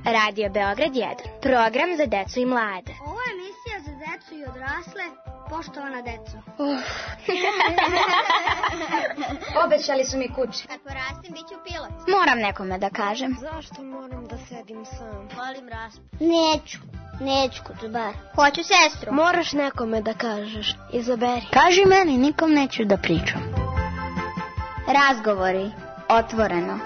Radio Beograd 1. Program za decu i mlade. Ovo je emisija za decu i odrasle. Poštovana deco. Obećali su mi kuće. Kad porastim, bit ću pilot. Moram nekome da kažem. Zašto moram da sedim sam? Volim raspu. Neću kućubar. Hoću sestru. Moraš nekome da kažeš. Izaberi. Kaži meni, nikom neću da pričam. Razgovori. Otvoreno.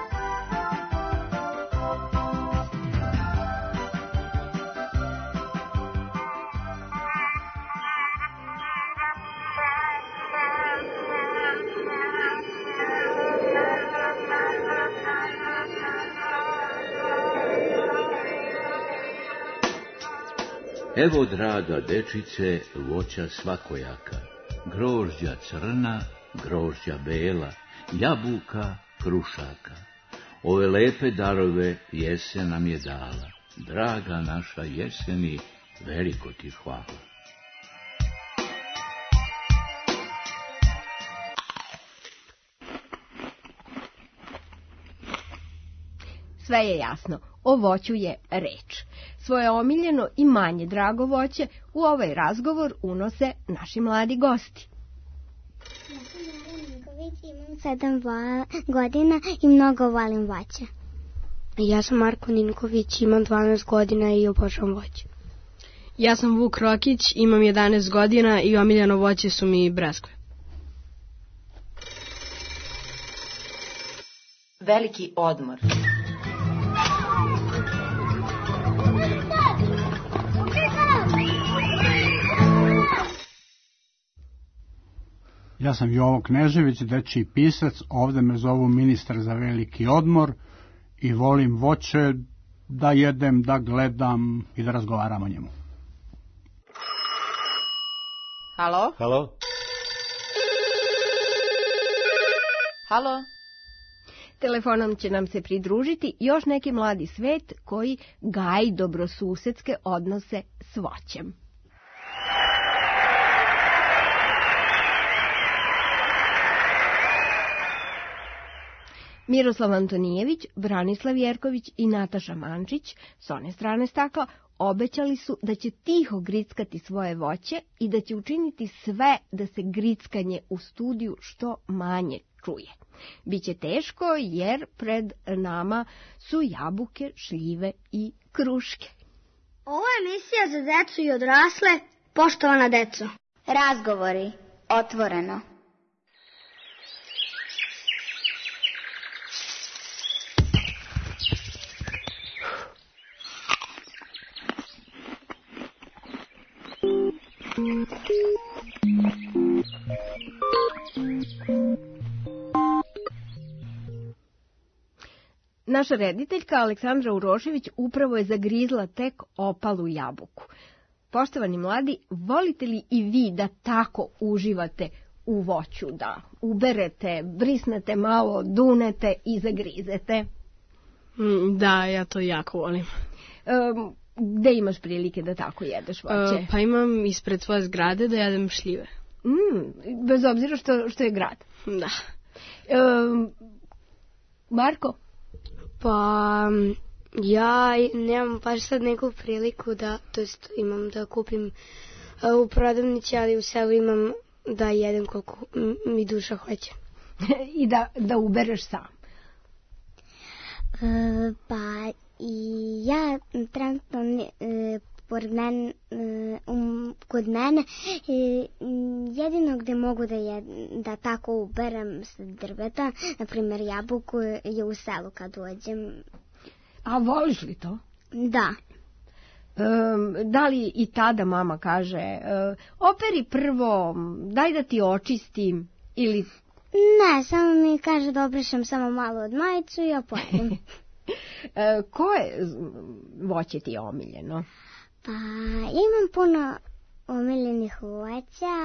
Evo, draga dečice, voća svakojaka, grožđa crna, grožđa bela, jabuka, krušaka. Ove lepe darove jesen nam je dala. Draga naša jeseni, veliko ti hvala. Sve je jasno, o voću je reč. Svoje omiljeno i manje drago voće u ovaj razgovor unose naši mladi gosti. Ja sam Jara Ninković, imam 7 godina i mnogo volim voće. Ja sam Marko Ninković, imam 12 godina i obožavam voće. Ja sam Vuk Rokić, imam 11 godina i omiljeno voće su mi breskve. Veliki odmor. Ja sam Jovo Knežević, dečiji pisac, ovde me zovu ministar za veliki odmor i volim voće da jedem, da gledam i da razgovaram o njemu. Halo? Halo? Halo? Telefonom će nam se pridružiti još neki mladi svet koji gaji dobrosusedske odnose s voćem. Miroslav Antonijević, Branislav Jerković i Nataša Mančić s one strane stakla obećali su da će tiho grickati svoje voće i da će učiniti sve da se grickanje u studiju što manje čuje. Biće teško jer pred nama su jabuke, šljive i kruške. Ovo je emisija za decu i odrasle. Poštovana deco. Razgovori. Otvoreno. Naša rediteljka Aleksandra Urošević upravo je zagrizla tek opalu jabuku. Poštovani mladi, volite li i vi da tako uživate u voću, da uberete, brisnete malo, dunete i zagrizete? Da, ja to jako volim. Gde imaš prilike da tako jedeš voće? Pa imam ispred svoje zgrade da jedem šljive. Bez obzira što je grad. Da. Marko? Pa ja nemam baš sad neku priliku da, to jest imam da kupim u prodavnici, ali u selu imam da jedem koliko mi duša hoće. I da ubereš sam? Pa i ja trenutno kod mene jedino gde mogu da tako uberem s drveta, na primjer jabuku, je u selu kad dođem. A voliš li to? Da. Da li i tada mama kaže operi prvo, daj da ti očistim ili... Ne, samo mi kaže da obrišem samo malo od majicu i ja pojedem. Koje voće ti je omiljeno? Pa imam puno omiljenih voća,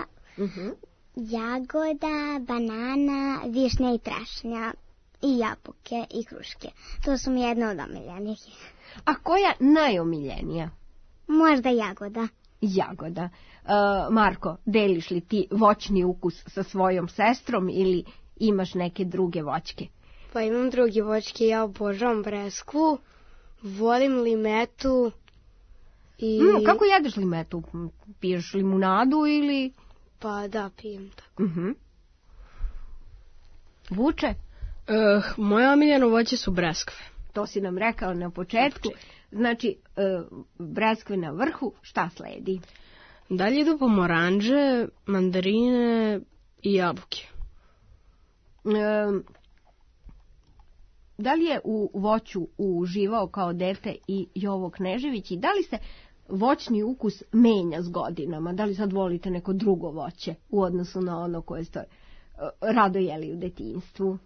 jagoda, banana, višnja i trešnja i jabuke i kruške. To su mi jedne od omiljenih. A koja najomiljenija? Možda jagoda. Jagoda. Marko, deliš li ti voćni ukus sa svojom sestrom ili imaš neke druge voćke? Pa imam druge voćke, ja obožavam breskvu, Volim limetu i... Kako jedeš limetu? Piješ limunadu ili... Pa da, pijem tako. Vuče? Moje omiljeno voće su breskve. To si nam rekao na početku. Znači, breskve na vrhu, šta sledi? Dalje idu pomoranđe, mandarine i jabuke. Da li je u voću uživao kao dete i Jovo Knežević i da li se voćni ukus menja s godinama? Da li sad volite neko drugo voće u odnosu na ono koje ste rado jeli u detinjstvu?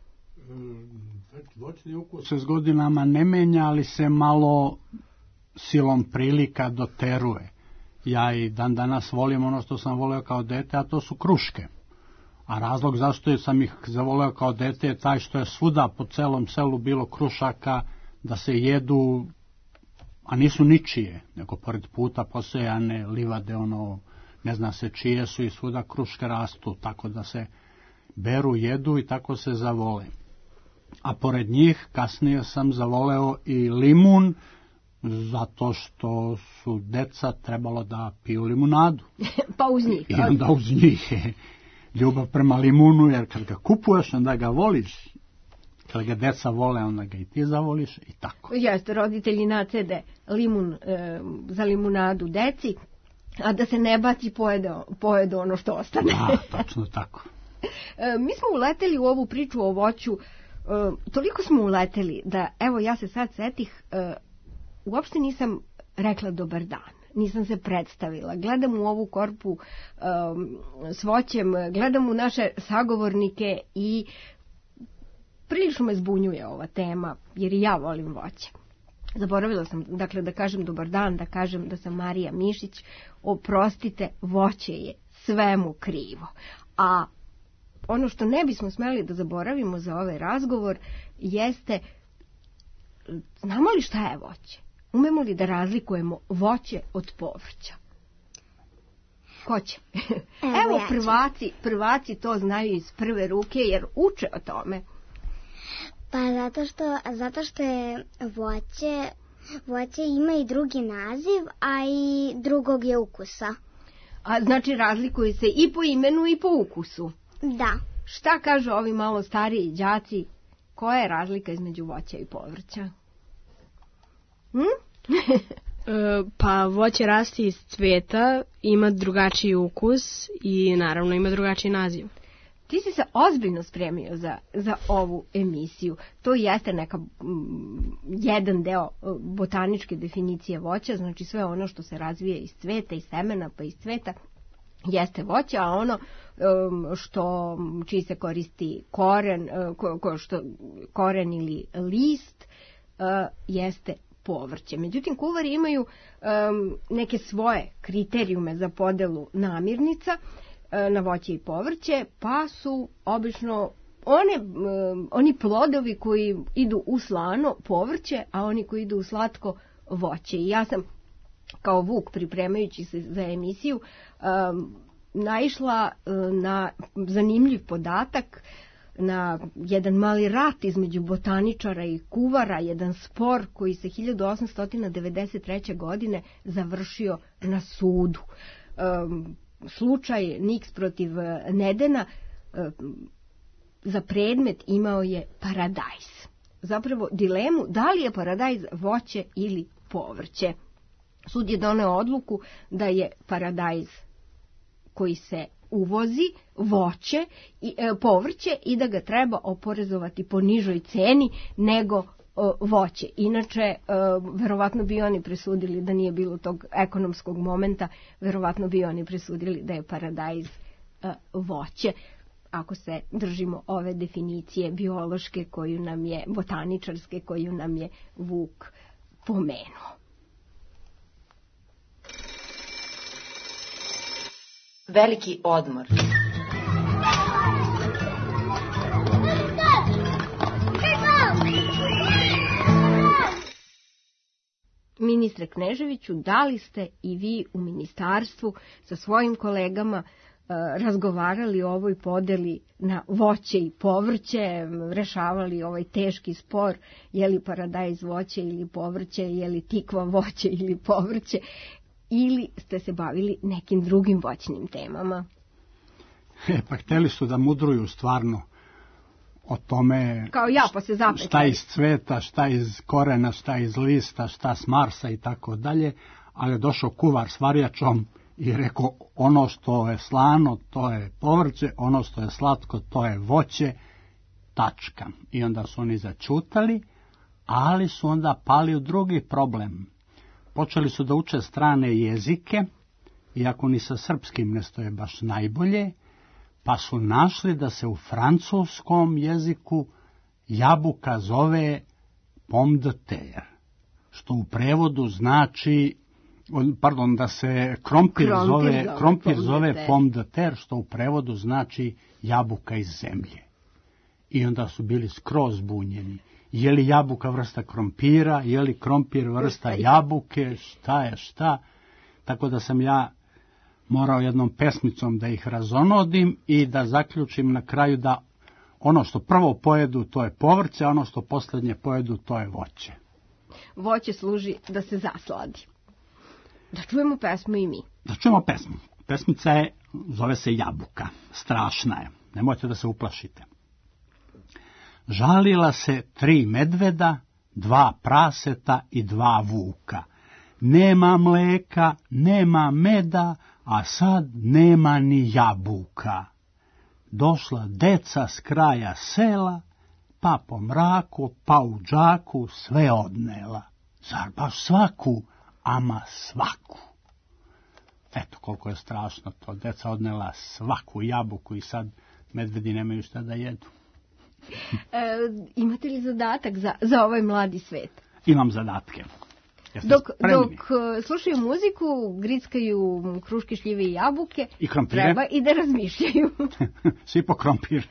Voćni ukus se s godinama ne menja, ali se malo silom prilika doteruje. Ja i dan danas volim ono što sam voleo kao dete, a to su kruške. A razlog zašto sam ih zavoleo kao dete je taj što je svuda po celom selu bilo krušaka da se jedu, a nisu ničije, nego pored puta posejane livade, ne zna se čije su i svuda kruške rastu, tako da se beru, jedu i tako se zavole. A pored njih kasnije sam zavoleo i limun, zato što su deca trebalo da piju limunadu. Pa uz njih. I onda uz njih je ljubav prema limunu, jer kad ga kupuješ, onda ga voliš. Kad ga deca vole, onda ga i ti zavoliš i tako. Jeste, roditelji nacede limun za limunadu deci, a da se ne baci pojede ono što ostane. Da, točno tako. Mi smo uleteli u ovu priču o voću, toliko smo uleteli da, evo, ja se sad setih, uopšte nisam rekla dobar dan, nisam se predstavila, gledam u ovu korpu s voćem, gledam u naše sagovornike i prilično me zbunjuje ova tema, jer i ja volim voće. Zaboravila sam, dakle, da kažem dobar dan, da kažem da sam Marija Mišić, oprostite, voće je svemu krivo. A ono što ne bismo smeli da zaboravimo za ovaj razgovor jeste, znamo li šta je voće? Umemo li da razlikujemo voće od povrća? Ko će? Evo, prvaci to znaju iz prve ruke jer uče o tome. Pa zato što je voće ima i drugi naziv, a i drugog je ukusa. A znači razlikuje se i po imenu i po ukusu? Da. Šta kažu ovi malo stariji đaci? Koja je razlika između voća i povrća? Pa voće raste iz cveta, ima drugačiji ukus i naravno ima drugačiji naziv. Ti si se ozbiljno spremio za ovu emisiju. To jeste jedan deo botaničke definicije voća, znači sve ono što se razvije iz cveta, iz semena pa iz cveta jeste voće, a ono čiji se koristi koren ili list jeste povrće. Međutim, kuvari imaju neke svoje kriterijume za podelu namirnica na voće i povrće, pa su obično oni plodovi koji idu u slano povrće, a oni koji idu u slatko voće. I ja sam kao Vuk, pripremajući se za emisiju, naišla na zanimljiv podatak, na jedan mali rat između botaničara i kuvara, jedan spor koji se 1893. godine završio na sudu. Slučaj Nix protiv Nedena za predmet imao je paradajz. Zapravo dilemu da li je paradajz voće ili povrće. Sud je doneo odluku da je paradajz koji se uvozi voće i povrće i da ga treba oporezovati po nižoj ceni nego voće. Inače, verovatno bi oni presudili da nije bilo tog ekonomskog momenta, verovatno bi oni presudili da je paradajz voće, ako se držimo ove definicije biološke koju nam je, botaničarske koju nam je Vuk pomenuo. Veliki odmor. Ministre Kneževiću, da li ste i vi u ministarstvu sa svojim kolegama razgovarali o ovoj podeli na voće i povrće, rešavali ovaj teški spor, je li paradajz voće ili povrće, je li tikva voće ili povrće, ili ste se bavili nekim drugim voćnim temama? Pa hteli su da mudruju stvarno o tome kao ja, pa se zapetali. Šta iz cveta, šta iz korena, šta iz lista, šta s Marsa i tako dalje, ali je došao kuvar s varjačom i rekao ono što je slano to je povrće, ono što je slatko to je voće, tačka. I onda su oni začutali, ali su onda pali u drugi problem. Počeli su da uče strane jezike, iako ni sa srpskim ne stoje baš najbolje, pa su našli da se u francuskom jeziku jabuka zove pomme de terre, što u prevodu znači, da se krompir zove pomme de terre, što u prevodu znači jabuka iz zemlje. I onda su bili skroz bunjeni. Je li jabuka vrsta krompira, je li krompir vrsta jabuke, šta je šta. Tako da sam ja morao jednom pesmicom da ih razonodim i da zaključim na kraju da ono što prvo pojedu to je povrće, a ono što posljednje pojedu to je voće. Voće služi da se zasladi. Da čujemo pesmu i mi. Da čujemo pesmu. Pesmica je, zove se Jabuka. Strašna je. Nemojte da se uplašite. Žalila se 3 medveda, 2 praseta i 2 vuka. Nema mleka, nema meda, a sad nema ni jabuka. Došla deca s kraja sela, pa po mraku, pa u džaku sve odnela. Zar baš svaku, ama svaku. Eto koliko je strašno to. Deca odnela svaku jabuku i sad medvedi nemaju šta da jedu. Imate li zadatak za ovaj mladi svet? Imam zadatke. Dok slušaju muziku, grickaju kruške, šljive i jabuke, i krompire, treba i da razmišljaju. Svi po krompir.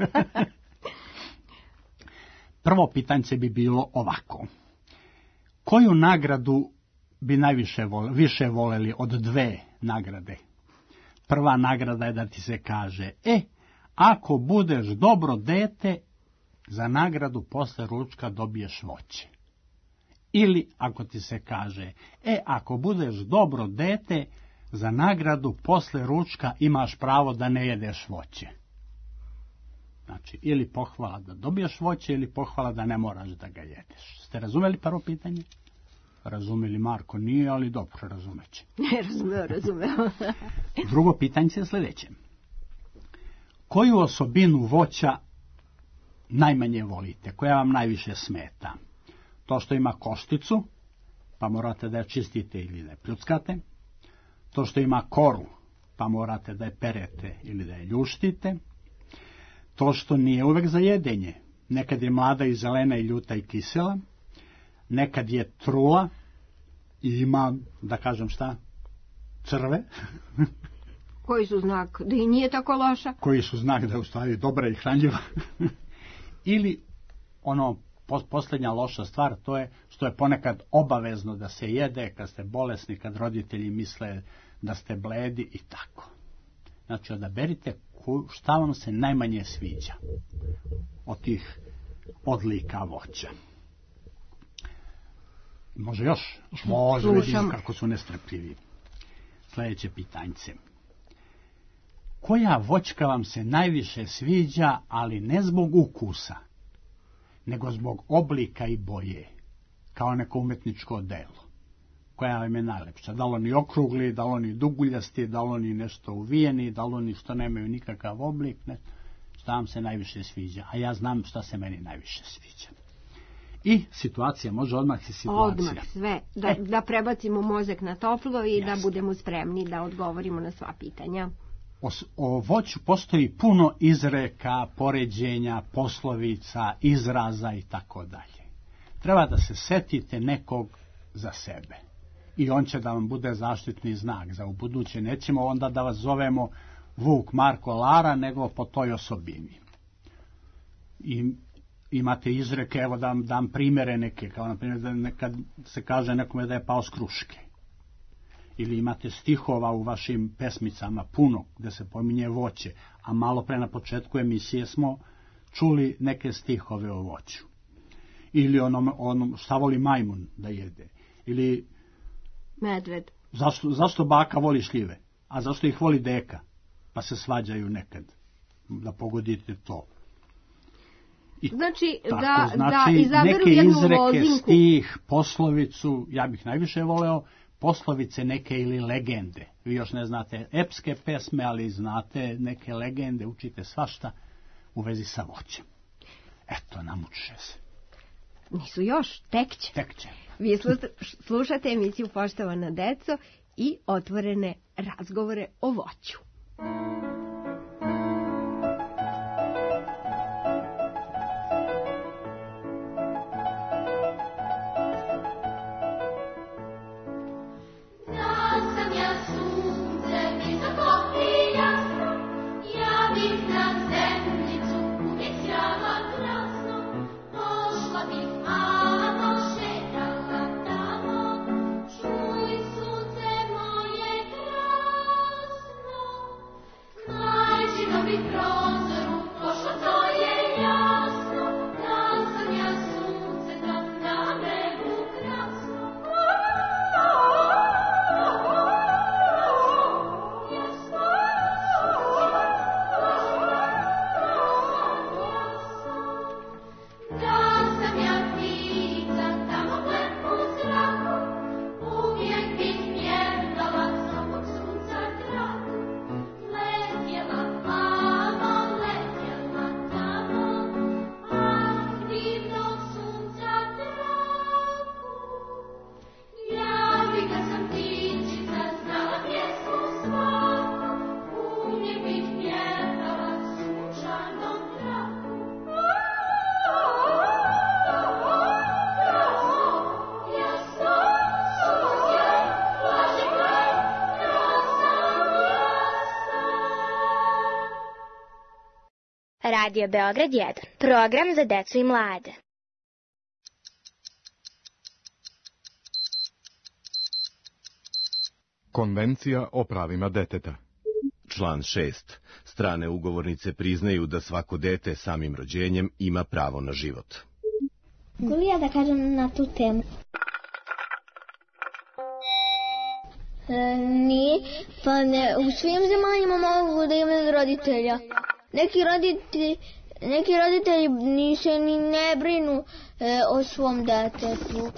Prvo pitanje bi bilo ovako. Koju nagradu bi više voleli od 2 nagrade? Prva nagrada je da ti se kaže, ako budeš dobro dete, za nagradu posle ručka dobiješ voće. Ili ako ti se kaže, ako budeš dobro dete, za nagradu posle ručka imaš pravo da ne jedeš voće. Znači, ili pohvala da dobiješ voće, ili pohvala da ne moraš da ga jedeš. Ste razumeli prvo pitanje? Razumeli, Marko nije, ali dobro, razumeće. Razumeo. Drugo pitanje je sljedeće. Koju osobinu voća najmanje volite? Koja vam najviše smeta? To što ima košticu, pa morate da je čistite ili da je pljuckate. To što ima koru, pa morate da je perete ili da je ljuštite. To što nije uvek za jedenje. Nekad je mlada i zelena i ljuta i kisela. Nekad je trula i ima, da kažem šta, crve. Koji su znak da i nije tako loša. Koji su znak da je u stvari dobra i hranljiva. Ili ono, posljednja loša stvar, to je što je ponekad obavezno da se jede kad ste bolesni, kad roditelji misle da ste bledi i tako. Znači, odaberite šta vam se najmanje sviđa od tih odlika voća. Može još? Može, vidim kako su nestrpljivi. Sljedeće pitanjce. Koja voćka vam se najviše sviđa, ali ne zbog ukusa, nego zbog oblika i boje, kao neko umetničko delo? Koja vam je najlepša? Da li oni okrugli, da li oni duguljasti, da li oni nešto uvijeni, da li oni što nemaju nikakav oblik, ne? Šta vam se najviše sviđa? A ja znam šta se meni najviše sviđa. I situacija, može odmah i situacija. Odmah sve, da prebacimo mozak na toplo i da budemo spremni da odgovorimo na sva pitanja. O voću postoji puno izreka, poređenja, poslovica, izraza i tako dalje. Treba da se setite nekog za sebe. I on će da vam bude zaštitni znak za ubuduće. Nećemo onda da vas zovemo Vuk, Marko, Lara, nego po toj osobini. I imate izreke, evo da vam dam primjere neke, kao na primjer kad se kaže nekome da je pao s kruške. ili imate stihova u vašim pesmicama puno gde se pominje voće, a malo pre na početku emisije smo čuli neke stihove o voću. Ili onom šta voli majmun da jede. Ili medved. Zašto baka voli šljive, a zašto ih voli deka? Pa se svađaju nekad. Da pogodite to. Znači, tako, da izaberu jednu lozinku. Neke izreke, stih, poslovicu, ja bih najviše voleo poslovice neke ili legende. Vi još ne znate epske pesme, ali znate neke legende, učite svašta u vezi sa voćem. Eto, namuče se. Nisu još, tek će. Tek će. Vi slušate emisiju Poštovana deco i otvorene razgovore o voću. Radio Beograd 1. Program za decu i mlade. Konvencija o pravima deteta. Član 6. Strane ugovornice priznaju da svako dete samim rođenjem ima pravo na život. Mogu li ja da kažem na tu temu? Nije, pa ne, u svim zemaljima mogu da imaju roditelja. Neki roditelji se ni ne brinu o svom detetu.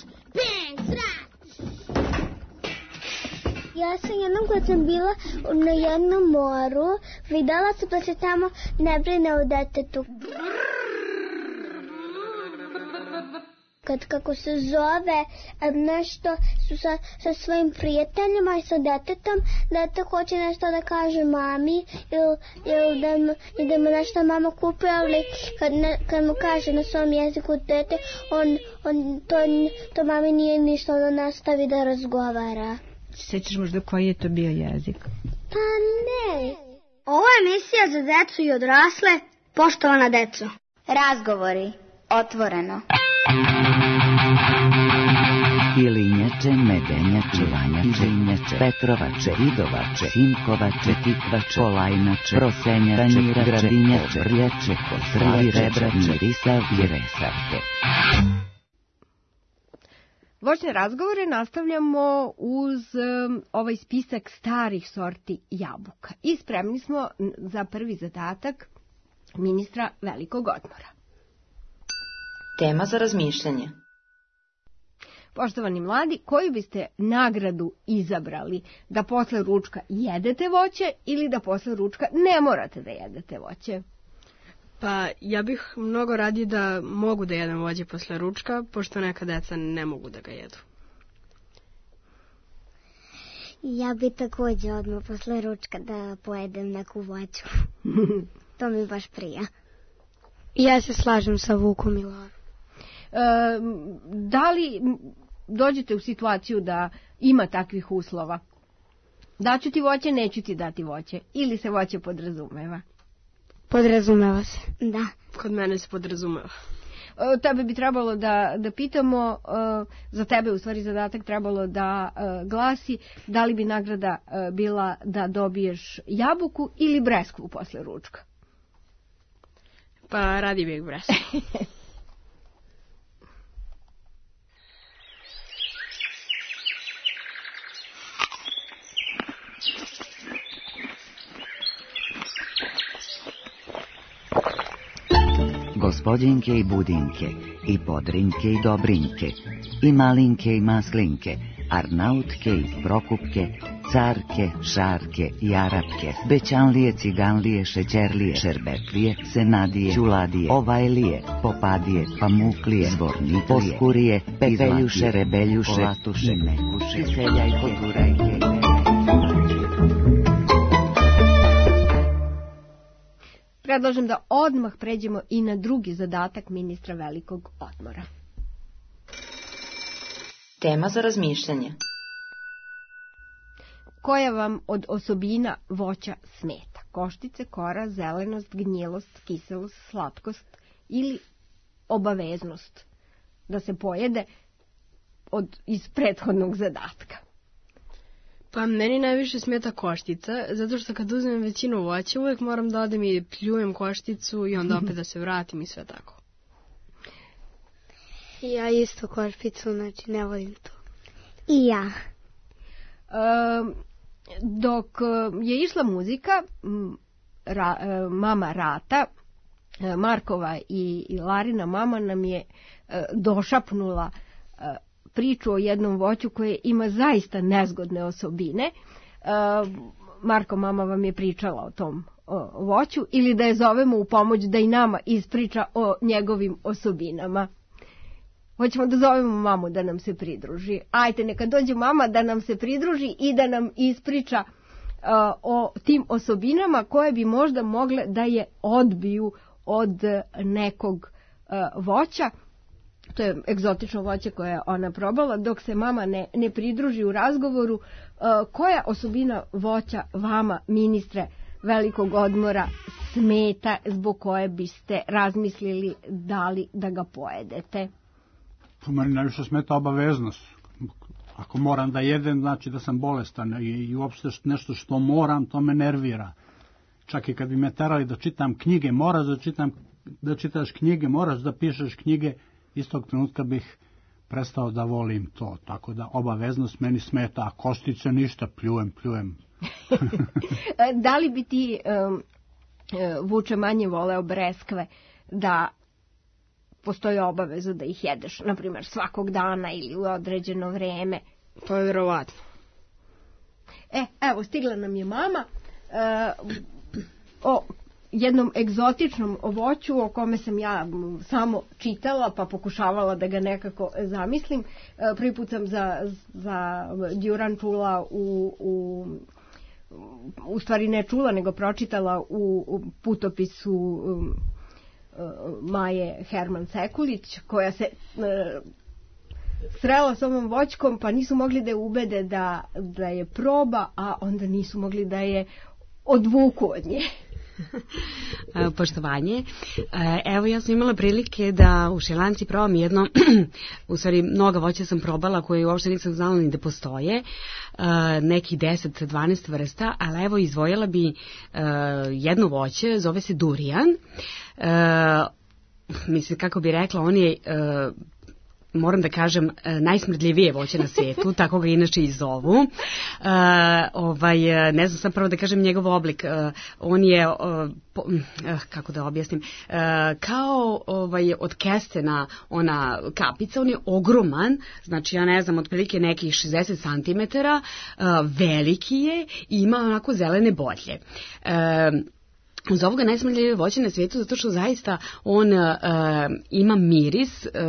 Ja sam jednom kad sam bila na jednom moru, videla sam da se tamo ne brine o detetu. Kako se zove nešto su sa svojim prijateljima i sa detetom, dete hoće nešto da kaže mami ili da mu nešto mama kupi, ali kad mu kaže na svom jeziku dete, to mami nije ništa, ono nastavi da razgovara. Sećaš možda koji je to bio jezik? Pa ne. Ovo je emisija za decu i odrasle, poštovana deco. Razgovori, otvoreno. Ilinjače, medenjače, vanjače, injače, petrovače, vidovače, simkovače, tikvače, polajnače, prosenjače, gradinjače, brljače, kosravi, rebrače, risavke, resavke. Voćne razgovore nastavljamo uz ovaj spisak starih sorti jabuka. I spremni smo za prvi zadatak ministra velikog odmora. Tema za razmišljanje. Poštovani mladi, koju biste nagradu izabrali? Da posle ručka jedete voće ili da posle ručka ne morate da jedete voće? Pa ja bih mnogo radije da mogu da jedem voće posle ručka, pošto neka deca ne mogu da ga jedu. Ja bi također odmah posle ručka da pojedem neku voću. To mi baš prija. Ja se slažem sa Vukom i Larom. Da li dođete u situaciju da ima takvih uslova? Daću ti voće, neću ti dati voće. Ili se voće podrazumeva? Podrazumeva se. Da. Kod mene se podrazumeva. tebe bi trebalo da pitamo, za tebe u stvari zadatak trebalo da glasi da li bi nagrada bila da dobiješ jabuku ili breskvu posle ručka. Pa radi bih breskvu. Gospodinke i budinke, i podrinke i dobrinke, i malinke i maslinke, arnautke i prokupke, carke, šarke i arapke, bećanlije, ciganlije, šećerlije, šerbetlije, senadije, ćuladije, ovajlije, popadije, pamuklije, zvornitlije, poskurije, peveljuše, rebeljuše, olatuše, mekuše, seljajke, turajke. Predlažem da odmah pređemo i na drugi zadatak ministra velikog odmora. Tema za razmišljanje. Koja vam od osobina voća smeta? Koštice, kora, zelenost, gnjilost, kiselost, slatkost ili obaveznost da se pojede iz prethodnog zadatka? Pa meni najviše smeta koštica, zato što kad uzmem većinu voća uvijek moram da odem i pljujem košticu i onda opet da se vratim i sve tako. Ja isto košpicu, znači ne volim to. I ja. Dok je išla muzika, mama Rata, Markova i Larina mama nam je došapnula priču o jednom voću koje ima zaista nezgodne osobine. Marko, mama vam je pričala o tom voću ili da je zovemo u pomoć da i nama ispriča o njegovim osobinama. Hoćemo da zovemo mamu da nam se pridruži. Ajte, neka dođe mama da nam se pridruži i da nam ispriča o tim osobinama koje bi možda mogle da je odbiju od nekog voća. To je egzotično voće koje je ona probala. Dok se mama ne pridruži u razgovoru, koja osobina voća vama, ministre velikog odmora, smeta, zbog koje biste razmislili da li da ga pojedete? Po meni najviše smeta obaveznost. Ako moram da jedem, znači da sam bolestan i uopšte nešto što moram, to me nervira. Čak i kad bi me terali da čitam knjige, moraš da čitaš knjige, moraš da pišeš knjige, istog trenutka bih prestao da volim to. Tako da obaveznost meni smeta, a koštice ništa, pljujem. Da li bi ti, Vuče, manje voleo breskve da postoji obaveza da ih jedeš, na primjer, svakog dana ili u određeno vreme? To je vjerovatno. Evo, stigla nam je mama o jednom egzotičnom voću o kome sam ja samo čitala pa pokušavala da ga nekako zamislim. Prvi put sam za Đuran čula u stvari ne čula nego pročitala u putopisu Maje Herman Sekulić, koja se srela s ovom voćkom pa nisu mogli da je ubede da je proba, a onda nisu mogli da je odvuku od nje. Poštovanje. Evo, ja sam imala prilike da u Šrilanci probam jedno, u stvari mnoga voća sam probala koje uopšte nisam znala ni da postoje, neki 10-12 vrsta, ali evo izdvojila bi jedno voće, zove se durian. Mislim, kako bi rekla, on je moram da kažem, najsmrdljivije voće na svijetu, tako ga inače i zovu. Ne znam sam prvo da kažem njegov oblik. On je, kako da objasnim, kao od kestena ona kapica, on je ogroman, znači ja ne znam, otprilike nekih 60 cm, veliki je i ima onako zelene botlje. Uz ovoga najsmrdljivije voće na svijetu zato što zaista on ima miris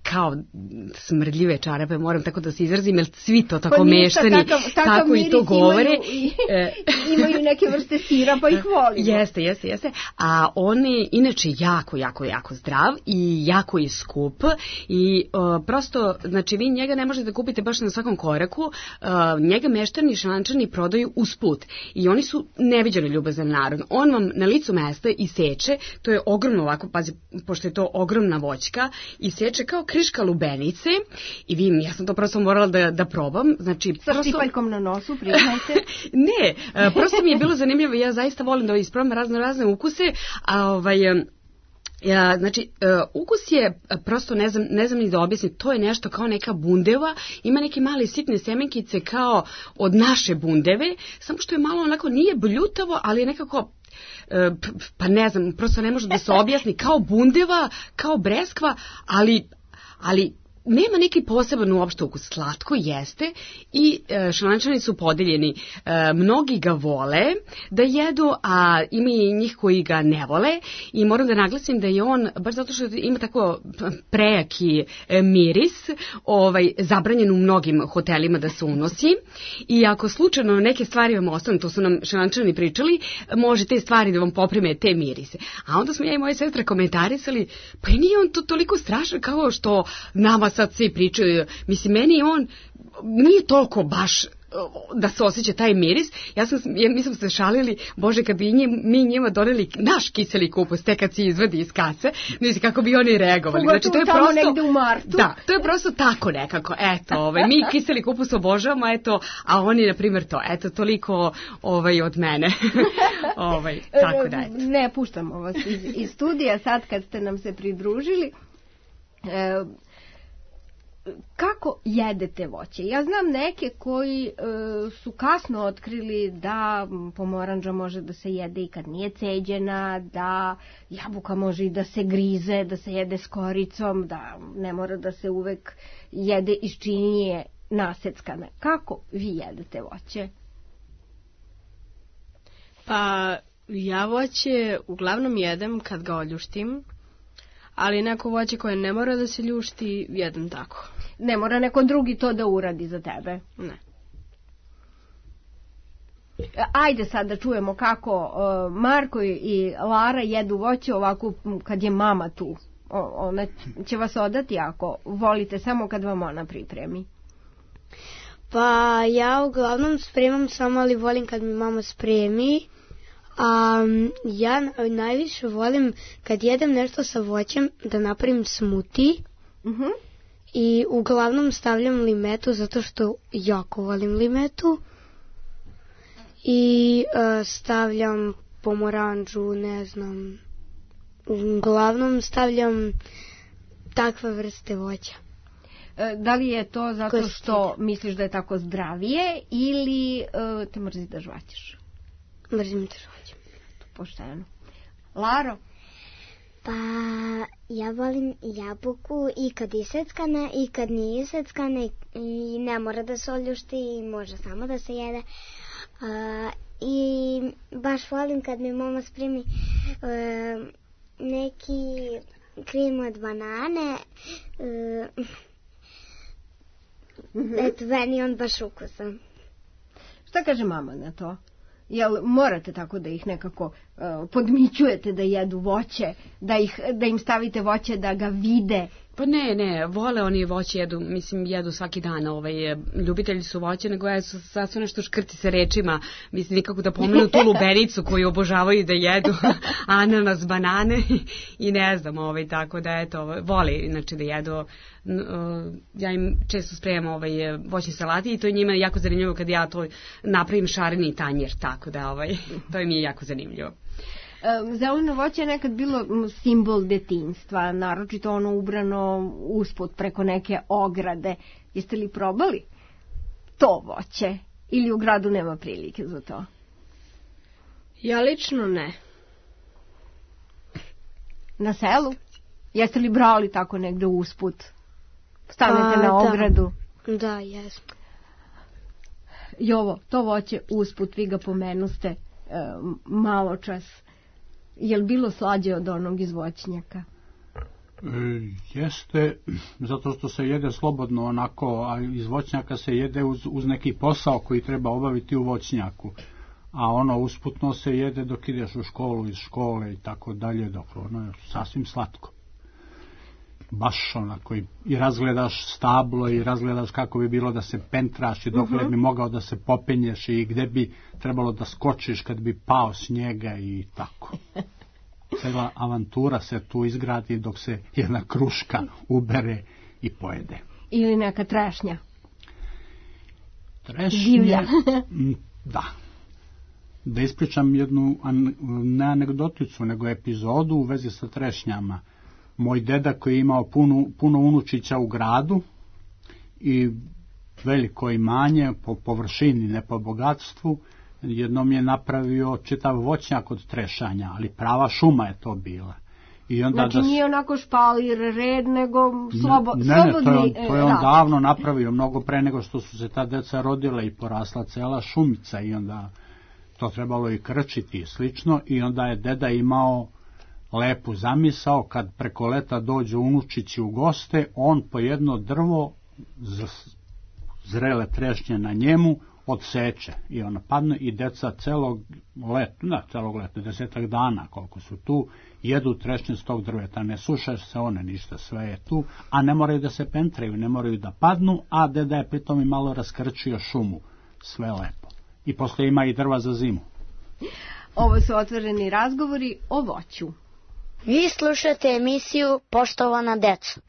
kao smrdljive čarape, moram tako da se izrazim, jer svi to tako meštani, tako i to govore. Imaju neke vrste sira, pa ih volimo. Jeste. A on je inače jako zdrav i jako je skup i prosto, znači vi njega ne možete da kupite baš na svakom koraku, njega meštani i Šalančani prodaju usput i oni su neviđeno ljubazan narod. On vam na licu mesta iseče, to je ogromno ovako, pazi, pošto je to ogromna voćka, iseče kao kriška lubenice i ja sam to prosto morala da probam. Znači, sa štipaljkom na nosu, priznajte? Ne, prosto mi je bilo zanimljivo, ja zaista volim da isprobam razne ukuse, a znači, ukus je, prosto ne znam ni da objasnim, to je nešto kao neka bundeva, ima neke male sitne semenkice kao od naše bundeve, samo što je malo onako, nije bljutavo, ali je nekako, pa ne znam, prosto ne može da se objasni, kao bundeva, kao breskva, ali nema neki poseban uopšte ukus, slatko jeste i Šalančani su podeljeni. Mnogi ga vole da jedu, a ima i njih koji ga ne vole i moram da naglasim da je on, baš zato što ima tako prejaki miris, zabranjen u mnogim hotelima da se unosi i ako slučajno neke stvari vam ostane, to su nam Šalančani pričali, može te stvari da vam poprime te mirise. A onda smo ja i moje sestre komentarisali, pa i nije on to toliko strašan kao što nama sad svi pričaju, mislim, meni on nije toliko baš da se osjeća taj miris. Mi smo se šalili, bože, kad bi mi njima doneli naš kiseli kupus, te kad se izvadi iz kase, mislim, kako bi oni reagovali. Znači, to je prosto negde u martu. Da, to je prosto tako nekako, eto, mi kiseli kupus obožavamo, eto, a oni, na primjer, to, eto, toliko od mene. Tako da, eto. Ne puštamo vas iz studija, sad kad ste nam se pridružili, kako jedete voće? Ja znam neke koji su kasno otkrili da pomoranđa može da se jede i kad nije ceđena, da jabuka može i da se grize, da se jede s koricom, da ne mora da se uvek jede iz činije naseckane. Kako vi jedete voće? Pa ja voće uglavnom jedem kad ga oljuštim, ali neko voće koje ne mora da se ljušti, jedem tako. Ne mora neko drugi to da uradi za tebe? Ne. Ajde sad da čujemo kako Marko i Lara jedu voće ovako kad je mama tu. Ona će vas odati ako volite, samo kad vam ona pripremi. Pa ja uglavnom spremam samo, ali volim kad mi mama spremi. Ja najviše volim kad jedem nešto sa voćem da napravim smuti i uglavnom stavljam limetu zato što jako volim limetu i stavljam pomoranđu, ne znam, uglavnom stavljam takve vrste voća. Da li je to zato što misliš da je tako zdravije ili te mrzi da žvaćeš? Mrzim da žvaćem. Pošteno. Laro? Pa ja volim jabuku i kad iseckana i kad nije iseckana i ne mora da se oljušti i može samo da se jede. I baš volim kad mi mama spremi neki krim od banane. Eto, meni on baš ukusan. Šta kaže mama na to? Jel morate tako da ih nekako podmićujete da jedu voće, da im stavite voće da ga vide? Pa ne, vole oni voće, jedu svaki dan, ljubitelji su voće, nego su sasvim nešto škrti se rečima, mislim nikako da pomenu tu lubenicu koju obožavaju da jedu, ananas, banane i ne znam, tako da eto, vole znači da jedu, ja im često spremam voćni salati i to je njima jako zanimljivo kad ja to napravim šareni tanjer, tako da to im je jako zanimljivo. Zeleno voće je nekad bilo simbol detinjstva, naročito ono ubrano usput preko neke ograde. Jeste li probali to voće ili u gradu nema prilike za to? Ja lično ne. Na selu? Jeste li brali tako negde usput? Stanete na ogradu? Da, jesmo. Jovo, to voće usput, vi ga pomenuste malo čas. Je li bilo slađe od onog iz voćnjaka? Jeste, zato što se jede slobodno onako, a iz voćnjaka se jede uz neki posao koji treba obaviti u voćnjaku. A ono usputno se jede dok ideš u školu, iz škole i tako dalje, dok ono je sasvim slatko. Baš onako i razgledaš stablo i razgledaš kako bi bilo da se pentraš i dokle bi mogao da se popenješ i gde bi trebalo da skočiš kad bi pao s njega i tako. Cela avantura se tu izgradi dok se jedna kruška ubere i pojede. Ili neka trešnja. Trešnja? Da. Da ispričam jednu, ne anegdoticu, nego epizodu u vezi sa trešnjama. Moj deda koji je imao puno unučića u gradu i veliko imanje po površini, ne po bogatstvu, jednom je napravio čitav voćnjak od trešanja, ali prava šuma je to bila. I onda znači nije onako špalir red, nego slobodni to je on davno napravio, mnogo pre nego što su se ta deca rodila i porasla cela šumica i onda to trebalo i krčiti i slično i onda je deda imao lepu zamisao kad preko leta dođu unučići u goste, on po jedno drvo zrele trešnje na njemu odseče i ona padne i deca celog leta, 10 dana koliko su tu, jedu trešnje s tog drveta, ne suše se one ništa, sve je tu, a ne moraju da se pentraju, ne moraju da padnu, a deda je pritom i malo raskrčio šumu, sve lepo. I posle ima i drva za zimu. Ovo su otvoreni razgovori o voću. Vi slušate emisiju Poštovana deco.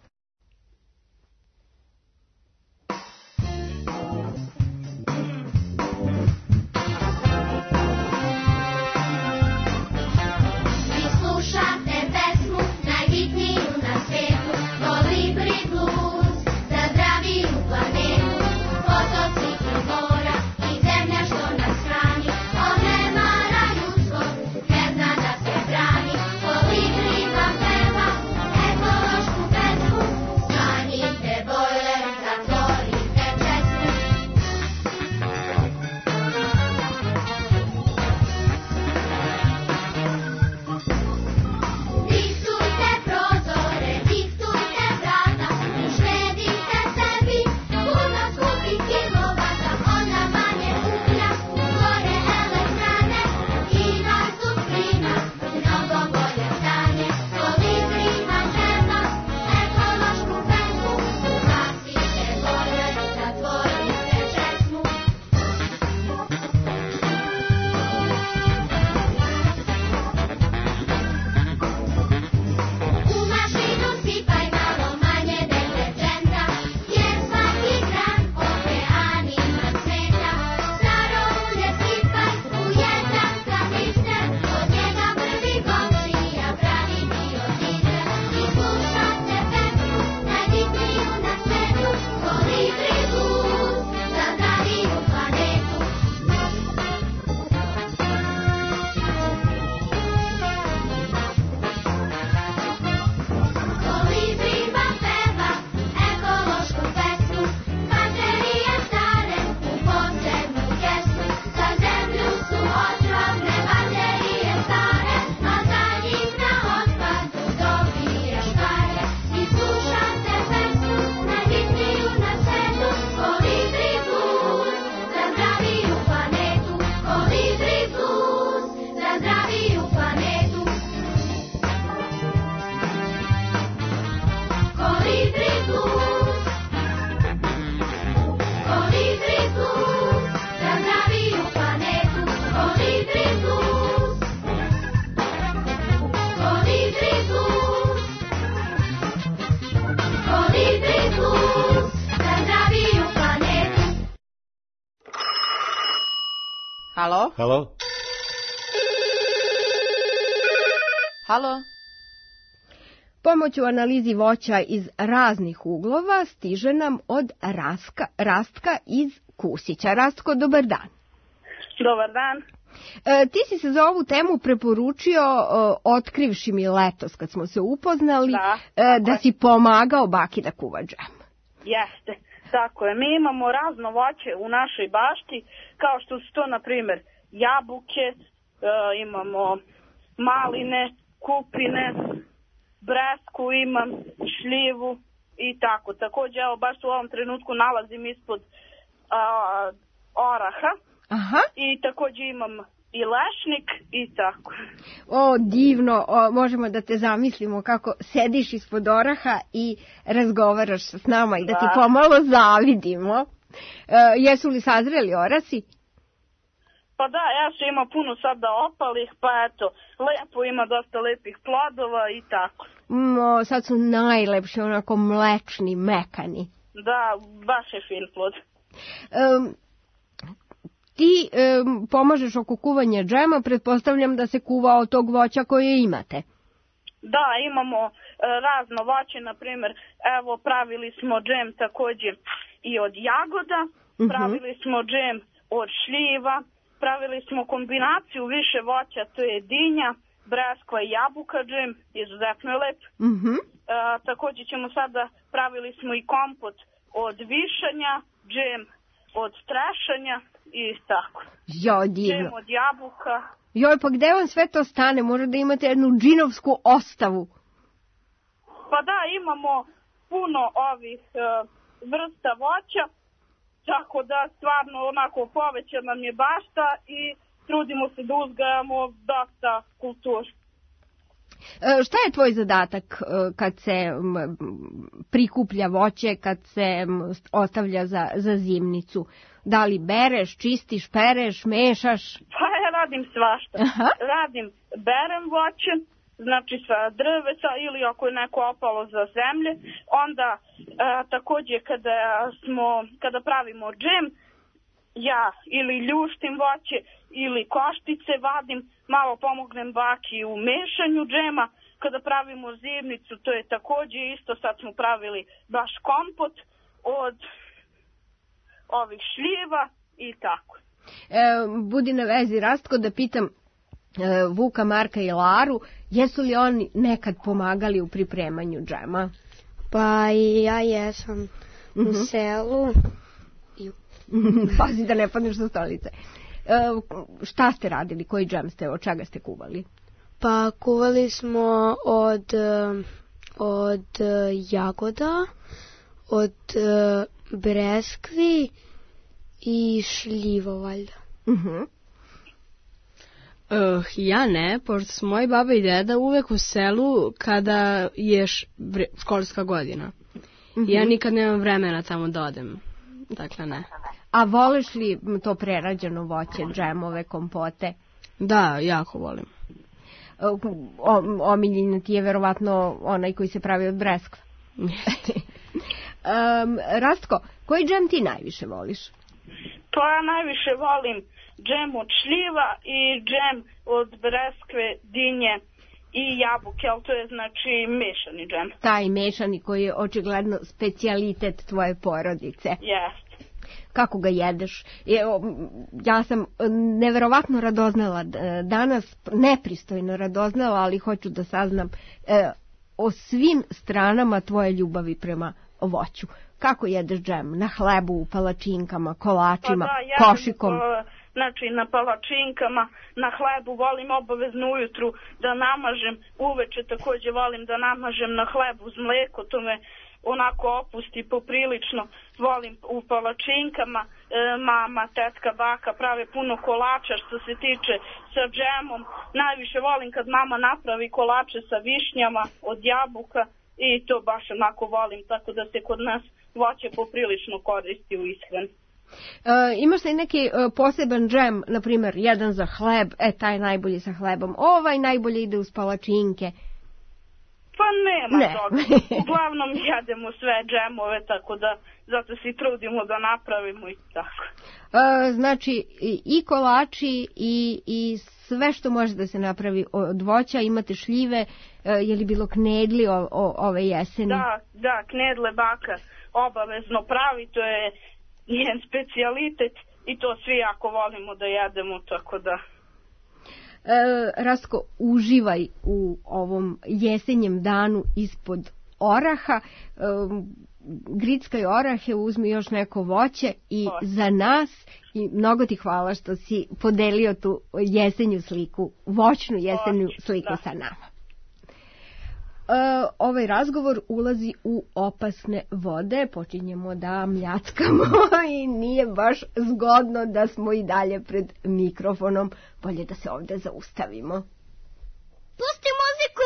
Halo? Halo? Halo? Pomoć u analizi voća iz raznih uglova stiže nam od Rastka iz Kusića. Rastko, dobar dan. Dobar dan. Ti si se za ovu temu preporučio, otkrivši mi letos kad smo se upoznali, da si pomagao baki da kuva džem. Jeste, tako je. Mi imamo razno voće u našoj bašti, kao što su to, na primjer, jabuke, imamo maline, kupine, bresku imam, šljivu i tako. Takođe, evo, baš u ovom trenutku nalazim ispod oraha. Aha. I takođe imam i lešnik i tako. O, divno, možemo da te zamislimo kako sediš ispod oraha i razgovaraš s nama i da ti pomalo zavidimo. Jesu li sazreli orasi? Pa da, jaše ima puno sada opalih, pa eto, lepo ima dosta lepih plodova i tako. Sad su najlepši, onako mlečni, mekani. Da, baš je fin plod. Ti pomažeš oko kuvanja džema, pretpostavljam da se kuva od tog voća koje imate. Da, imamo razno voće, na primjer, evo, pravili smo džem takođe i od jagoda, pravili smo džem od šljiva, pravili smo kombinaciju više voća, to je dinja, breskva i jabuka džem, izuzetno je lep. Takođe ćemo sada, pravili smo i kompot od višanja, džem od trešanja i tako. Jo, divno. Džem od jabuka. Joj, pa gde vam sve to stane? Možda da imate jednu džinovsku ostavu. Pa da, imamo puno ovih vrsta voća, tako da stvarno onako povećana nam je bašta i trudimo se da uzgajamo dosta kultur. Šta je tvoj zadatak kad se prikuplja voće, kad se ostavlja za zimnicu? Da li bereš, čistiš, pereš, mešaš? Pa ja radim svašta. Radim, berem voće, znači sa drveća ili ako je neko opalo za zemlje. Onda takođe kada pravimo džem, ja ili ljuštim voće ili koštice vadim, malo pomognem baki u mešanju džema. Kada pravimo zimnicu, to je takođe isto, sad smo pravili baš kompot od ovih šljiva i tako. Budi na vezi, Rastko, da pitam Vuka, Marka i Laru, jesu li oni nekad pomagali u pripremanju džema? Pa i ja jesam u selu. Pazi da ne padneš sa stolice. Šta ste radili? Koji džem ste? Od čega ste kuvali? Pa kuvali smo od jagoda, od breskvi i šljiva, valjda. Ja ne, pošto su moji baba i deda uvek u selu kada je školska godina. Ja nikad nemam vremena tamo da odem. Dakle, ne. A voliš li to prerađeno voće, džemove, kompote? Da, jako volim. Omiljena ti je verovatno onaj koji se pravi od breskva. Rastko, koji džem ti najviše voliš? Pa ja najviše volim džem od šljiva i džem od breskve, dinje i jabuke, ali to je znači mešani džem. Taj mešani koji je očigledno specijalitet tvoje porodice. Jeste. Kako ga jedeš? Ja sam neverovatno radoznala danas, nepristojno radoznala, ali hoću da saznam o svim stranama tvoje ljubavi prema voću. Kako jedeš džem? Na hlebu, u palačinkama, kolačima, pa da, košikom? Znači na palačinkama, na hlebu volim obavezno ujutru da namažem, uveče takođe volim da namažem na hlebu uz mleko, to me onako opusti poprilično. Volim u palačinkama, mama, tetka, baka prave puno kolača što se tiče sa džemom. Najviše volim kad mama napravi kolače sa višnjama od jabuka i to baš onako volim, tako da se kod nas voće poprilično koristi u ishrani. Imaš li neki poseban džem, na primjer jedan za hleb, taj najbolji sa hlebom, ovaj najbolje ide uz palačinke? Pa nema toga. Uglavnom jedemo sve džemove, tako da zato se trudimo da napravimo i tako. Znači i kolači i sve što može da se napravi od voća, imate šljive, je li bilo knedli ove jeseni? Da, knedle baka obavezno pravi, to je njen specijalitet i to svi jako volimo da jedemo, tako da. Rastko, uživaj u ovom jesenjem danu ispod oraha, grickaj orahe, uzmi još neko voće i za nas, i mnogo ti hvala što si podelio tu jesenju sliku, voćnu jesenju sliku sa nama. ovaj razgovor ulazi u opasne vode, počinjemo da mljackamo i nije baš zgodno da smo i dalje pred mikrofonom. Bolje da se ovdje zaustavimo. Pusti muziku!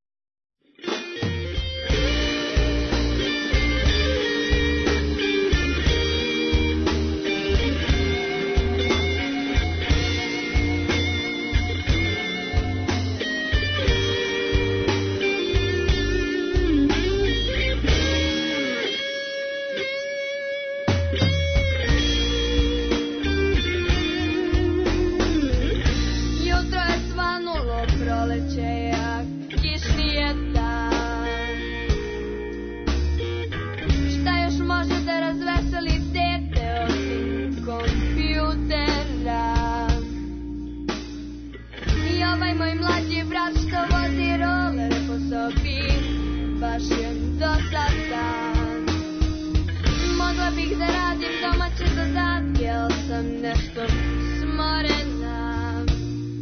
Baš je dosadan. Mogla bih da radim domaće zadatke, al sam nešto smorena,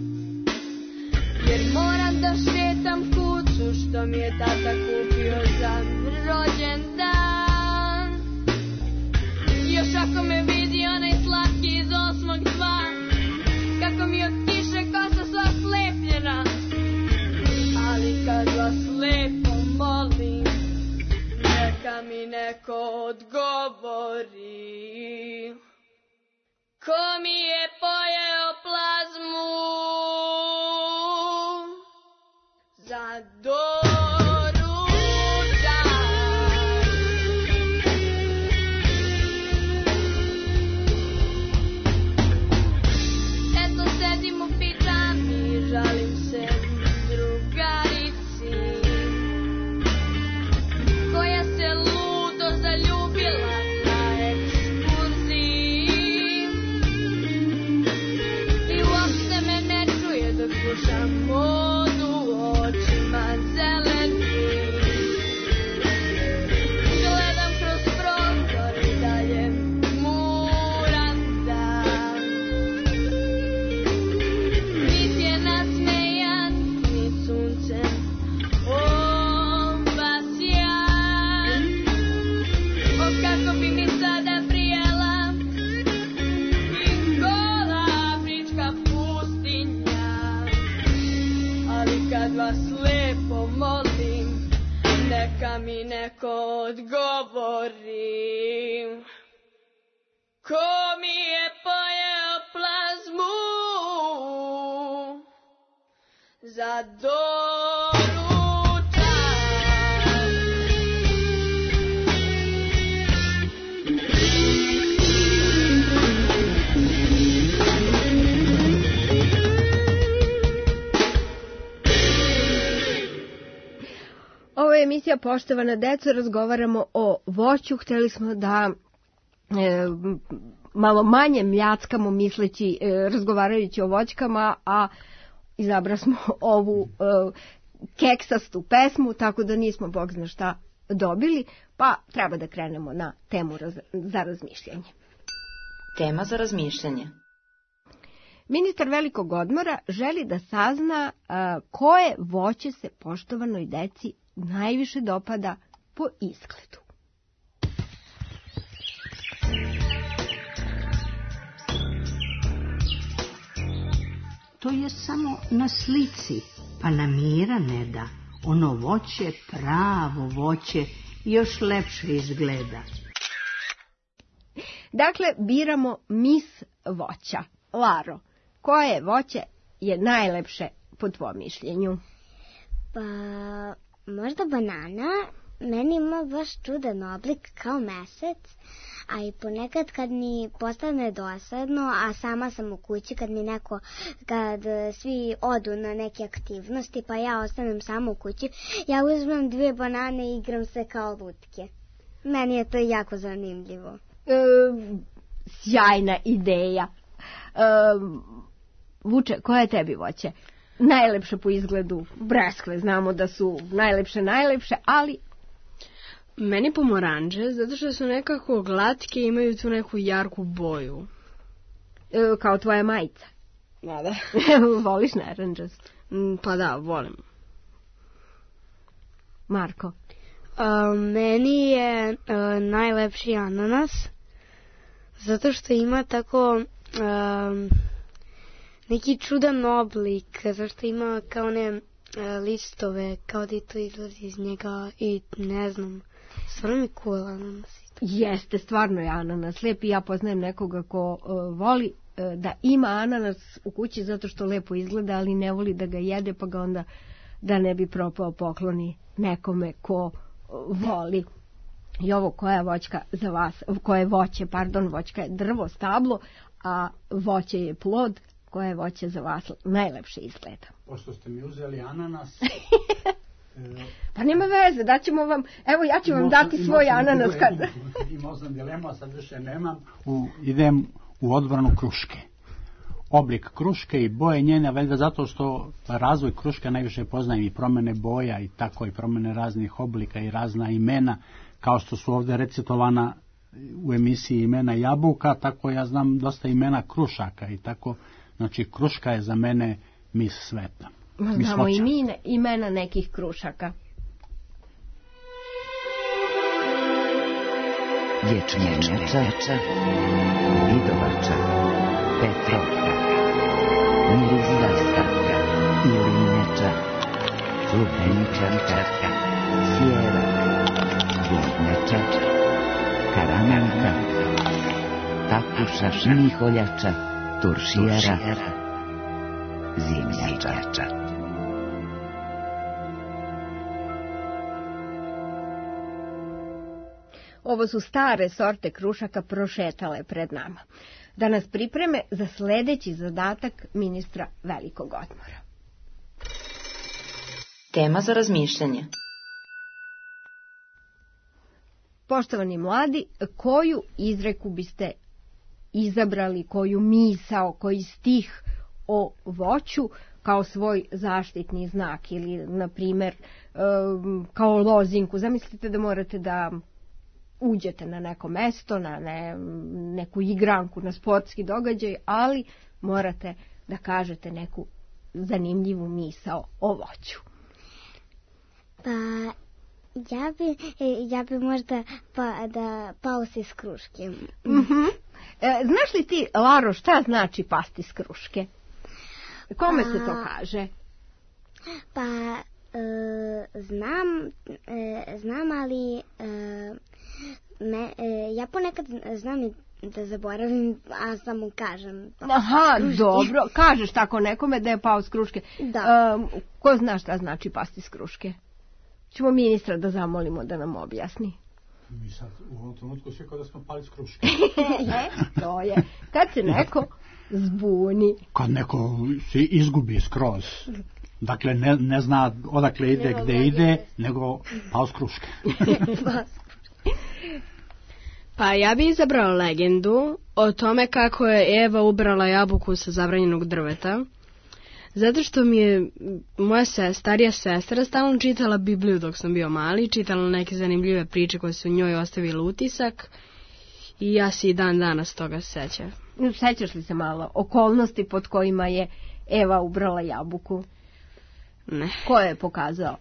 jer moram da šetam kuću što mi je tata kupio za rođendan. Još ako me vidi onaj slatki iz 8.2, kako mi od kiše kosa sva slepljena, ali kad vas lepo molim, neka mi neko odgovori. Ko mi je pojeo plazmu za doručak? Eto sedim u pidžami, žalim se drugarici koja se ludo zaljubila na ekskurziji i uopšte me ne čuje dok slušam modu očima zelenih. Gledam kroz prozor i dalje muram dan. Nit je nasmejan, nit suncem obasjan. O kako bi mi sada prijela i gola afrička pustinja, ali kad vas lepo molim, neka mi neko odgovori. Ko mi je pojeo plazmu za doručak? Ovo je emisija Poštovana deco, razgovaramo o voću. Htjeli smo da malo manje mljackamo misleći, razgovarajući o voćkama, a izabrali smo ovu keksastu pesmu, tako da nismo bog zna šta dobili, pa treba da krenemo na temu za razmišljanje. Tema za razmišljanje. Ministar velikog odmora želi da sazna koje voće se poštovanoj deci najviše dopada po izgledu. To je samo na slici, pa nam mira ne da. Ono voće, pravo voće, još lepše izgleda. Dakle, biramo mis voća. Laro, koje voće je najlepše po tvom mišljenju? Pa, možda banana. Meni ima baš čudan oblik kao mesec, a i ponekad kad mi postane dosadno, a sama sam u kući, kad svi odu na neke aktivnosti, pa ja ostanem sama u kući, ja uzmem 2 banane i igram se kao lutke. Meni je to jako zanimljivo. Sjajna ideja. Vuče, koje je tebi voće? Najlepše po izgledu? Breskve, znamo da su najlepše, ali... Meni pomoranđe, zato što su nekako glatke i imaju tu neku jarku boju. Kao tvoja majica. Da. Voliš naranđast? Pa da, volim. Marko? Meni je najlepši ananas, zato što ima tako neki čudan oblik, zato što ima kao one listove, kao da to izlazi iz njega i ne znam, stvarno mi cool ananas. Jeste, stvarno je ananas lep i ja poznajem nekoga ko voli da ima ananas u kući zato što lepo izgleda, ali ne voli da ga jede, pa ga onda da ne bi propao pokloni nekome ko voli. I ovo koja je voćka za vas, koje je voće, pardon, voćka je drvo, stablo, a voće je plod, koje je voće za vas najlepše izgleda. Pošto ste mi uzeli ananas... Pa nema veze, daćemo vam, evo ja ću vam dati svoj ananas. Imao sam dilemu, a sad više nemam. Idem u odbranu kruške. Oblik kruške i boje njene, valjda zato što razvoj kruške najviše poznajem i promene boja i tako i promene raznih oblika i razna imena, kao što su ovdje recitovana u emisiji imena jabuka, tako ja znam dosta imena krušaka i tako, znači kruška je za mene mis sveta. Znamo i mi imena nekih krušaka. Ječmenjača, vidovača, petrovka, mirisasta, ilineča, lubenčarka, sjerak, vidneča, karamanka, takuša, miholjača, turšijara, zimnjača. Ovo su stare sorte krušaka prošetale pred nama, da nas pripreme za sljedeći zadatak ministra velikog odmora. Tema za razmišljanje. Poštovani mladi, koju izreku biste izabrali, koju misao, koji stih o voću kao svoj zaštitni znak ili, na primjer, kao lozinku? Zamislite da morate da uđete na neko mesto, na neku igranku, na sportski događaj, ali morate da kažete neku zanimljivu misao o voću. Pa ja bi možda da pao iz kruške. Znaš li ti, Laro, šta znači pasti iz kruške? Kome se to kaže? Pa znam, ali ja ponekad znam i da zaboravim, a samo kažem. Aha, dobro. Kažeš tako nekome da je pao s kruške. Da. Ko zna šta znači pasti s kruške? Ćemo ministra da zamolimo da nam objasni. Mi sad u ovom trenutku svi kao da smo pali s kruške. To je. Kad se neko zbuni. Kad neko se izgubi skroz. Dakle, ne zna odakle ide, gde ide, nego pao s kruške. Pa ja bi izabrala legendu o tome kako je Eva ubrala jabuku sa zabranjenog drveta. Zato što mi je moja starija sestra stalno čitala Bibliju dok sam bio mali, čitala neke zanimljive priče koje su njoj ostavile utisak i ja se i dan danas toga sećam. Sećaš li se malo okolnosti pod kojima je Eva ubrala jabuku? Ne. Ko je pokazao?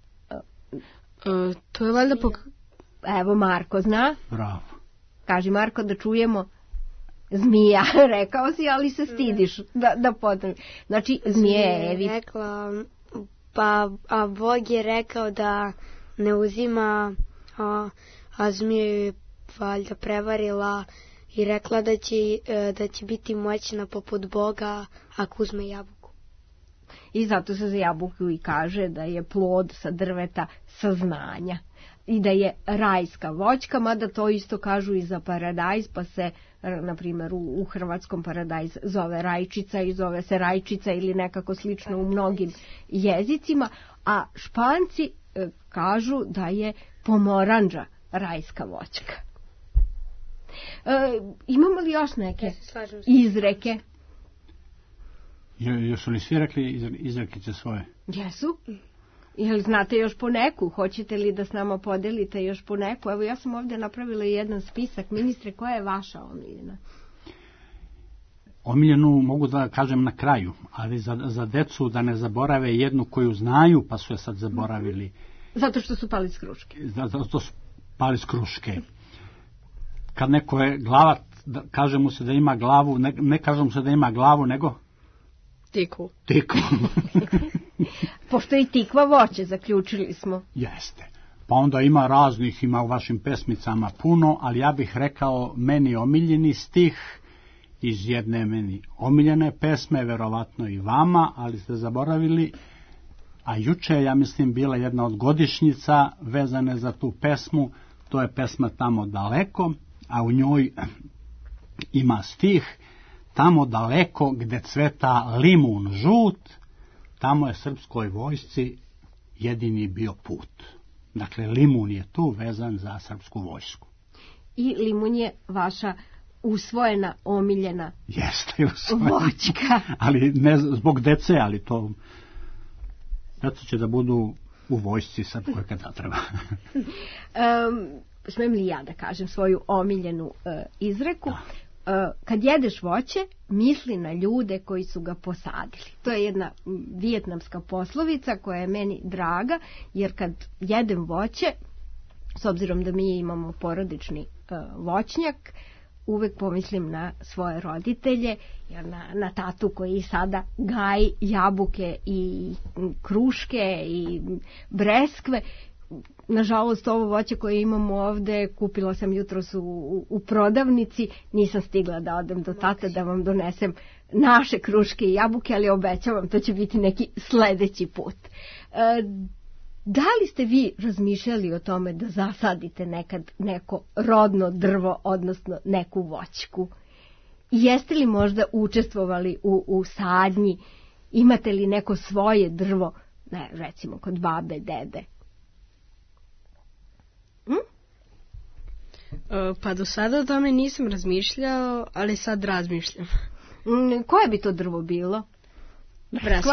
To je valjda Evo, Marko zna? Bravo. Kaži, Marko, da čujemo. Zmija, rekao si, ali se stidiš da potom. Znači, zmija je Evi. Rekla, a Bog je rekao da ne uzima, a zmija je valjda prevarila i rekla da će biti moćna poput Boga ako uzme jabuku. I zato se za jabuku i kaže da je plod sa drveta saznanja i da je rajska voćka, mada to isto kažu i za paradajz, pa se, na primjer, u hrvatskom paradajz zove rajčica i zove se rajčica ili nekako slično u mnogim jezicima, a Španci kažu da je pomorandža rajska voćka. Imamo li još neke izreke? Jesu li svi rekli izrekice svoje? Jesu. Jel znate još po neku? Hoćete li da s nama podelite još po neku? Evo, ja sam ovdje napravila jedan spisak. Ministre, koja je vaša omiljena? Omiljenu mogu da kažem na kraju, ali za decu da ne zaborave jednu koju znaju, pa su je sad zaboravili. Zato što su pali s kruške. Zato su pali s kruške. Kad neko je glava, kaže mu se da ima glavu, ne kaže mu se da ima glavu, nego... Tikvu. Pošto je i tikva voće, zaključili smo. Jeste. Pa onda ima raznih, ima u vašim pesmicama puno, ali ja bih rekao meni omiljeni stih iz jedne meni omiljene pesme, verovatno i vama, ali ste zaboravili, a juče, ja mislim, bila jedna od godišnjica vezane za tu pesmu, to je pesma Tamo daleko, a u njoj ima stih: tamo daleko gde cveta limun žut, tamo je srpskoj vojsci jedini bio put. Dakle, limun je tu vezan za srpsku vojsku. I limun je vaša usvojena, omiljena voćka. Ali ne zbog dece, ali to... Deca će da budu u vojsci srpskoj kada treba. Smijem li ja da kažem svoju omiljenu izreku? Kad jedeš voće, misli na ljude koji su ga posadili. To je jedna vijetnamska poslovica koja je meni draga, jer kad jedem voće, s obzirom da mi imamo porodični voćnjak, uvek pomislim na svoje roditelje, na tatu koji sada gaji jabuke i kruške i breskve. Nažalost, ovo voće koje imamo ovde kupila sam jutros u prodavnici, nisam stigla da odem do tate da vam donesem naše kruške i jabuke, ali obećavam, to će biti neki sledeći put. Da li ste vi razmišljali o tome da zasadite nekad neko rodno drvo, odnosno neku voćku? Jeste li možda učestvovali u sadnji? Imate li neko svoje drvo, ne, recimo kod babe, dede? Pa do sada o tome nisam razmišljao, ali sad razmišljam. Koje bi to drvo bilo? Breskva.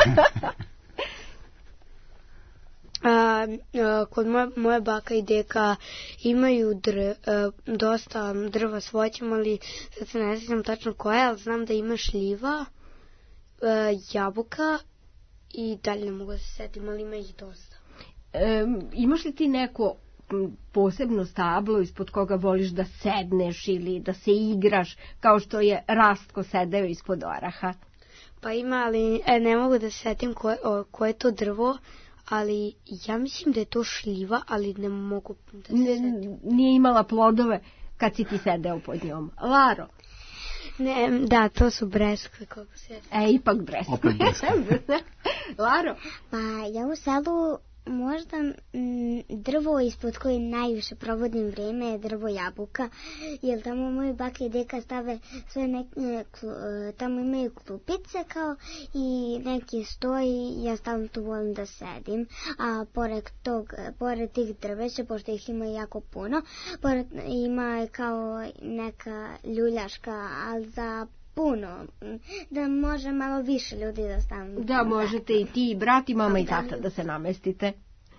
Kod moje baka i deka imaju dosta drva s voćem, ali sad se ne sjećam tačno koja, ali znam da ima šljiva, jabuka i dalje ne mogu da se setim, ali ima ih dosta. Imaš li ti neko posebno stablo ispod koga voliš da sedneš ili da se igraš, kao što je Rastko sedeo ispod oraha? Pa ima, ali ne mogu da se setim koje je to drvo, ali ja mislim da je to šljiva, ali ne mogu da se setim. Nije imala plodove kad si ti sedeo pod njom. Laro? Ne, da, to su breskve, kako se... Ipak breskve. Laro? Pa ja u selu možda drvo ispod koje najviše provodim vreme je drvo jabuka, jer tamo moji bake i deka stave sve tamo imaju klupice kao i neki stoji, ja stalno tu volim da sedim, a pored tih drveća, pošto ih ima jako puno, ima kao neka ljuljaška, ali za puno, da može malo više ljudi da stanu. Da, možete i ti, brat i mama i tata da se namestite.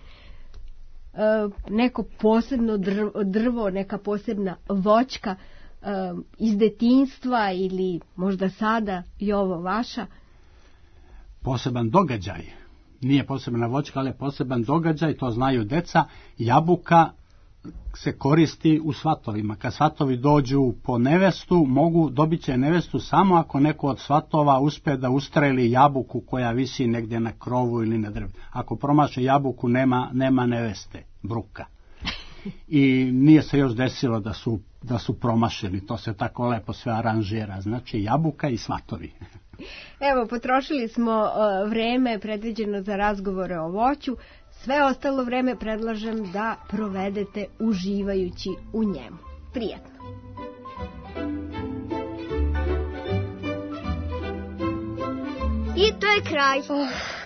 Neko posebno drvo, neka posebna voćka iz detinjstva ili možda sada i ovo vaša? Poseban događaj. Nije posebna voćka, ali je poseban događaj, to znaju deca. Jabuka se koristi u svatovima. Kad svatovi dođu po nevestu, dobit će nevestu samo ako neko od svatova uspe da ustreli jabuku koja visi negdje na krovu ili na drvu. Ako promaše jabuku, nema neveste, bruka. I nije se još desilo da su promašili, to se tako lepo sve aranžira. Znači jabuka i svatovi. Evo, potrošili smo vreme predviđeno za razgovore o voću. Sve ostalo vreme predlažem da provedete uživajući u njemu. Prijatno! I to je kraj.